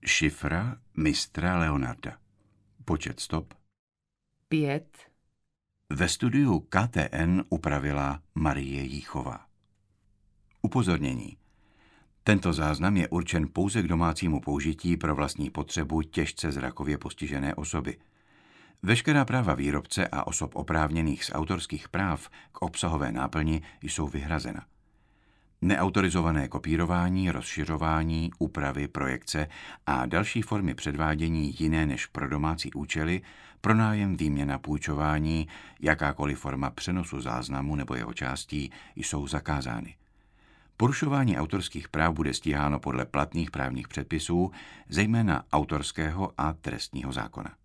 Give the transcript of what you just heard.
Šifra mistra Leonarda. Počet stop 5. ve studiu KTN upravila Marie Jíchová. Upozornění. Tento záznam je určen pouze k domácímu použití pro vlastní potřebu těžce zrakově postižené osoby. Veškerá práva výrobce a osob oprávněných z autorských práv k obsahové náplni jsou vyhrazena. Neautorizované kopírování, rozšiřování, úpravy, projekce a další formy předvádění jiné než pro domácí účely, pronájem, výměna, půjčování, jakákoliv forma přenosu záznamu nebo jeho částí jsou zakázány. Porušování autorských práv bude stíháno podle platných právních předpisů, zejména autorského a trestního zákona.